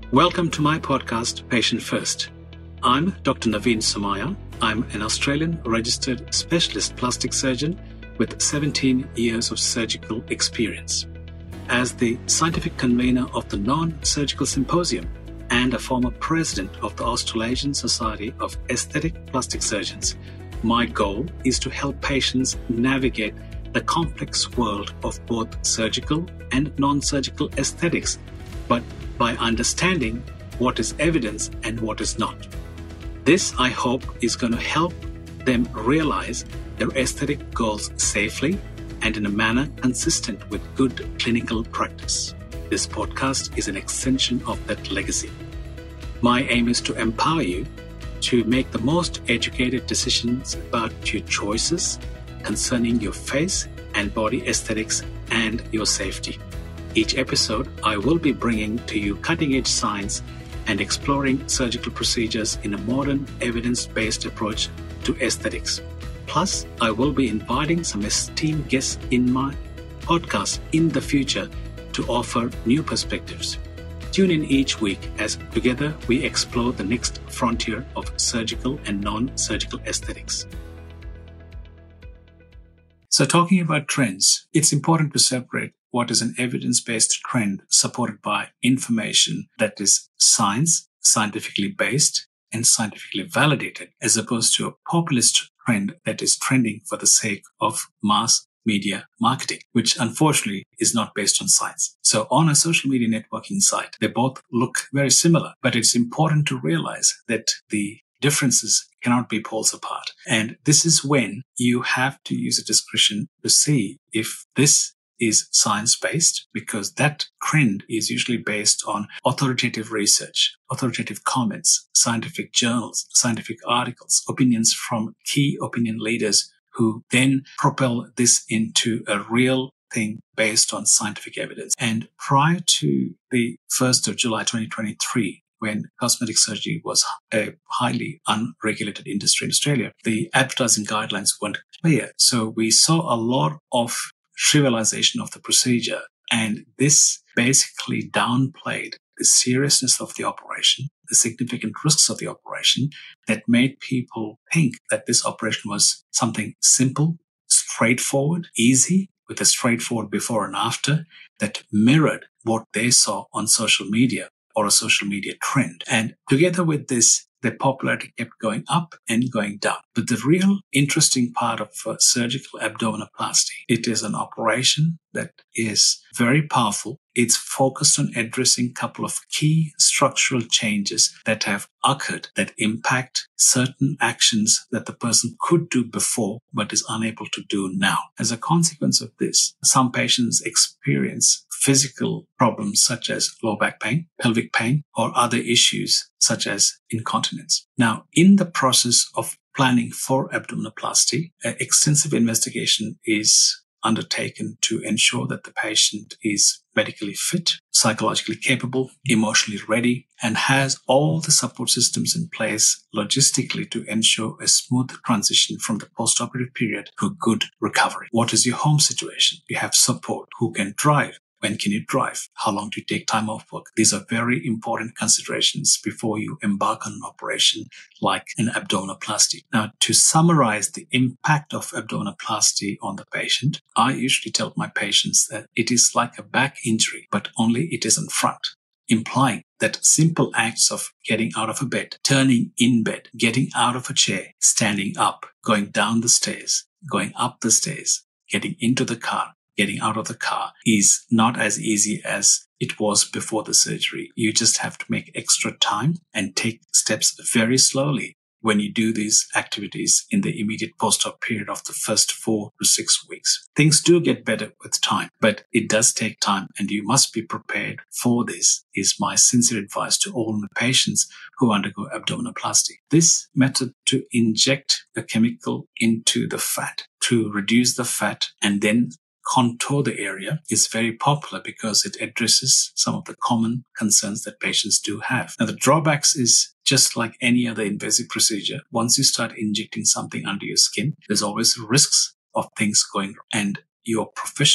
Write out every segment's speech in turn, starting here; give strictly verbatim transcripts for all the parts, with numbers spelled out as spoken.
Welcome to my podcast, Patient First. I'm Doctor Naveen Somaya. I'm an Australian registered specialist plastic surgeon with seventeen years of surgical experience. As the scientific convener of the Non-Surgical Symposium and a former president of the Australasian Society of Aesthetic Plastic Surgeons, my goal is to help patients navigate the complex world of both surgical and non-surgical aesthetics, but by understanding what is evidence and what is not. This, I hope, is going to help them realize their aesthetic goals safely and in a manner consistent with good clinical practice. This podcast is an extension of that legacy. My aim is to empower you to make the most educated decisions about your choices concerning your face and body aesthetics and your safety. Each episode, I will be bringing to you cutting-edge science and exploring surgical procedures in a modern, evidence-based approach to aesthetics. Plus, I will be inviting some esteemed guests in my podcast in the future to offer new perspectives. Tune in each week as together we explore the next frontier of surgical and non-surgical aesthetics. So talking about trends, it's important to separate what is an evidence-based trend supported by information that is science, scientifically based, and scientifically validated, as opposed to a populist trend that is trending for the sake of mass media marketing, which unfortunately is not based on science. So on a social media networking site, they both look very similar, but it's important to realize that the differences cannot be poles apart. And this is when you have to use a discretion to see if this is science-based, because that trend is usually based on authoritative research, authoritative comments, scientific journals, scientific articles, opinions from key opinion leaders who then propel this into a real thing based on scientific evidence. And prior to the first of July twenty twenty-three, when cosmetic surgery was a highly unregulated industry in Australia, the advertising guidelines weren't clear. So we saw a lot of trivialization of the procedure, and this basically downplayed the seriousness of the operation, the significant risks of the operation, that made people think that this operation was something simple, straightforward, easy, with a straightforward before and after that mirrored what they saw on social media or a social media trend. And together with this, the popularity kept going up and going down. But the real interesting part of uh, surgical abdominoplasty, it is an operation that is very powerful. It's focused on addressing a couple of key structural changes that have occurred that impact certain actions that the person could do before but is unable to do now. As a consequence of this, some patients experience physical problems such as low back pain, pelvic pain, or other issues such as incontinence. Now, in the process of planning for abdominoplasty, uh, extensive investigation is undertaken to ensure that the patient is medically fit, psychologically capable, emotionally ready, and has all the support systems in place logistically to ensure a smooth transition from the post-operative period to good recovery. What is your home situation? You have support. Who can drive? When can you drive? How long do you take time off work? These are very important considerations before you embark on an operation like an abdominoplasty. Now, to summarize the impact of abdominoplasty on the patient, I usually tell my patients that it is like a back injury, but only it is in front, implying that simple acts of getting out of a bed, turning in bed, getting out of a chair, standing up, going down the stairs, going up the stairs, getting into the car, getting out of the car is not as easy as it was before the surgery. You just have to make extra time and take steps very slowly when you do these activities in the immediate post-op period of the first four to six weeks. Things do get better with time, but it does take time, and you must be prepared for this, is my sincere advice to all my patients who undergo abdominoplasty. This method to inject a chemical into the fat to reduce the fat and then contour the area is very popular because it addresses some of the common concerns that patients do have. Now, the drawbacks is just like any other invasive procedure. Once you start injecting something under your skin, there's always risks of things going wrong. And your professional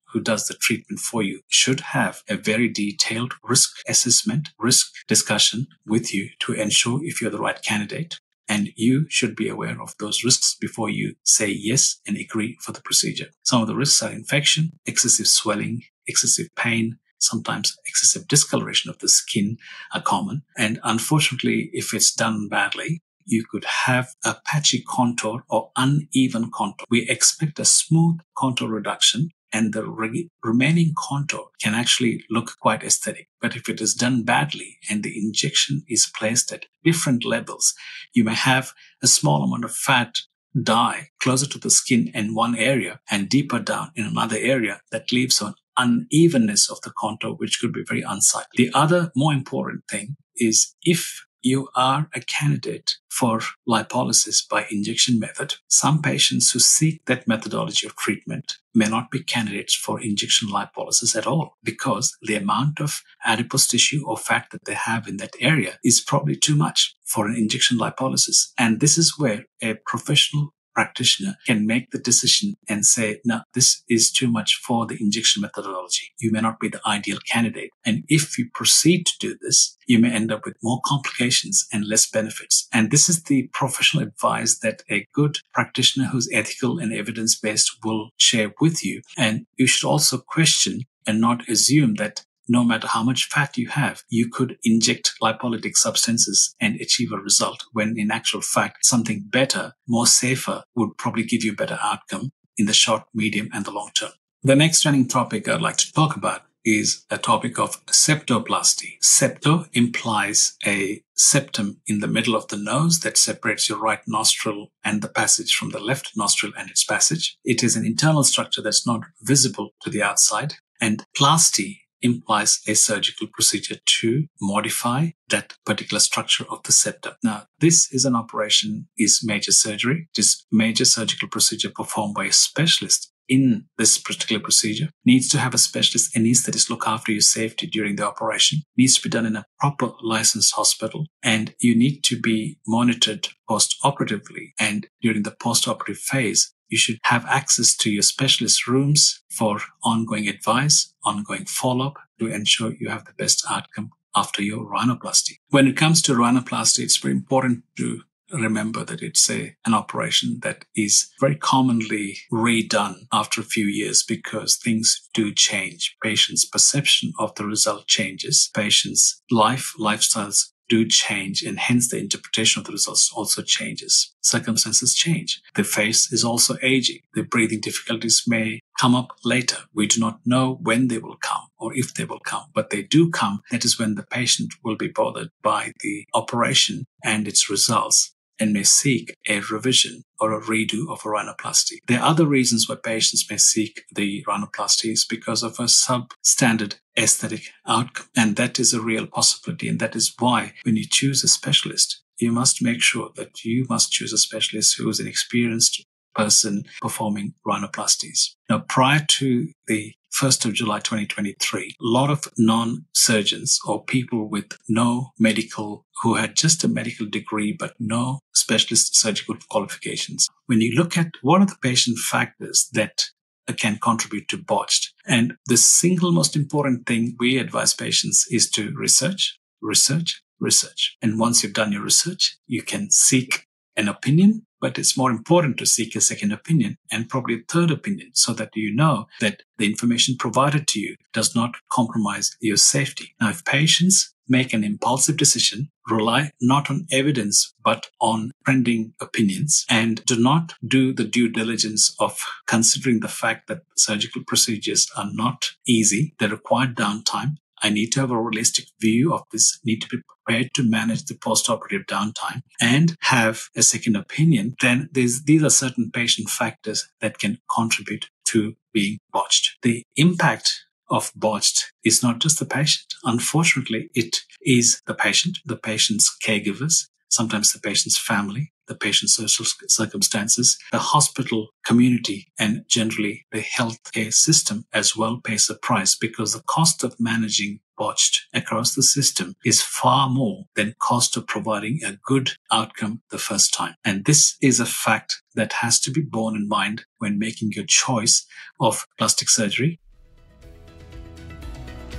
who does the treatment for you should have a very detailed risk assessment, risk discussion with you to ensure if you're the right candidate. And you should be aware of those risks before you say yes and agree for the procedure. Some of the risks are infection, excessive swelling, excessive pain, sometimes excessive discoloration of the skin are common. And unfortunately, if it's done badly, you could have a patchy contour or uneven contour. We expect a smooth contour reduction, and the re- remaining contour can actually look quite aesthetic. But if it is done badly and the injection is placed at different levels, you may have a small amount of fat dye closer to the skin in one area and deeper down in another area that leaves an unevenness of the contour, which could be very unsightly. The other more important thing is if you are a candidate for lipolysis by injection method, some patients who seek that methodology of treatment may not be candidates for injection lipolysis at all, because the amount of adipose tissue or fat that they have in that area is probably too much for an injection lipolysis. And this is where a professional practitioner can make the decision and say, no, this is too much for the injection methodology. You may not be the ideal candidate. And if you proceed to do this, you may end up with more complications and less benefits. And this is the professional advice that a good practitioner who's ethical and evidence-based will share with you. And you should also question and not assume that no matter how much fat you have, you could inject lipolytic substances and achieve a result, when in actual fact, something better, more safer would probably give you a better outcome in the short, medium, and the long term. The next trending topic I'd like to talk about is a topic of septoplasty. Septo implies a septum in the middle of the nose that separates your right nostril and the passage from the left nostril and its passage. It is an internal structure that's not visible to the outside. And plasty implies a surgical procedure to modify that particular structure of the septum. Now, this is an operation, is major surgery. It is major surgical procedure performed by a specialist in this particular procedure. Needs to have a specialist anesthetist look after your safety during the operation. Needs to be done in a proper licensed hospital. And you need to be monitored post-operatively. And during the post-operative phase, you should have access to your specialist rooms for ongoing advice, ongoing follow-up to ensure you have the best outcome after your rhinoplasty. When it comes to rhinoplasty, it's very important to remember that it's a, an operation that is very commonly redone after a few years because things do change. Patients' perception of the result changes. Patients' life, lifestyles do change, and hence the interpretation of the results also changes. Circumstances change. The face is also aging. The breathing difficulties may come up later. We do not know when they will come or if they will come, but they do come. That is when the patient will be bothered by the operation and its results, and may seek a revision or a redo of a rhinoplasty. There are other reasons why patients may seek the rhinoplasty is because of a substandard aesthetic outcome. And that is a real possibility. And that is why when you choose a specialist, you must make sure that you must choose a specialist who is an experienced person performing rhinoplasties. Now, prior to the first of July twenty twenty-three, a lot of non-surgeons or people with no medical, who had just a medical degree but no specialist surgical qualifications. When you look at what are the patient factors that can contribute to botched, and the single most important thing we advise patients is to research, research, research. And once you've done your research, you can seek an opinion, but it's more important to seek a second opinion and probably a third opinion so that you know that the information provided to you does not compromise your safety. Now, if patients make an impulsive decision, rely not on evidence, but on trending opinions, and do not do the due diligence of considering the fact that surgical procedures are not easy, they require downtime. I need to have a realistic view of this, need to be prepared to manage the post-operative downtime and have a second opinion, then these are certain patient factors that can contribute to being botched. The impact of botched is not just the patient. Unfortunately, it is the patient, the patient's caregivers, sometimes the patient's family, the patient's social circumstances, the hospital community, and generally the healthcare system as well pays a price, because the cost of managing botched across the system is far more than cost of providing a good outcome the first time. And this is a fact that has to be borne in mind when making your choice of plastic surgery.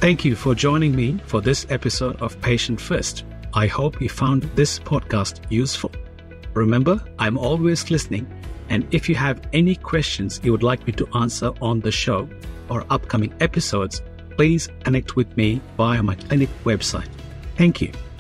Thank you for joining me for this episode of Patient First. I hope you found this podcast useful. Remember, I'm always listening, and if you have any questions you would like me to answer on the show or upcoming episodes, please connect with me via my clinic website. Thank you.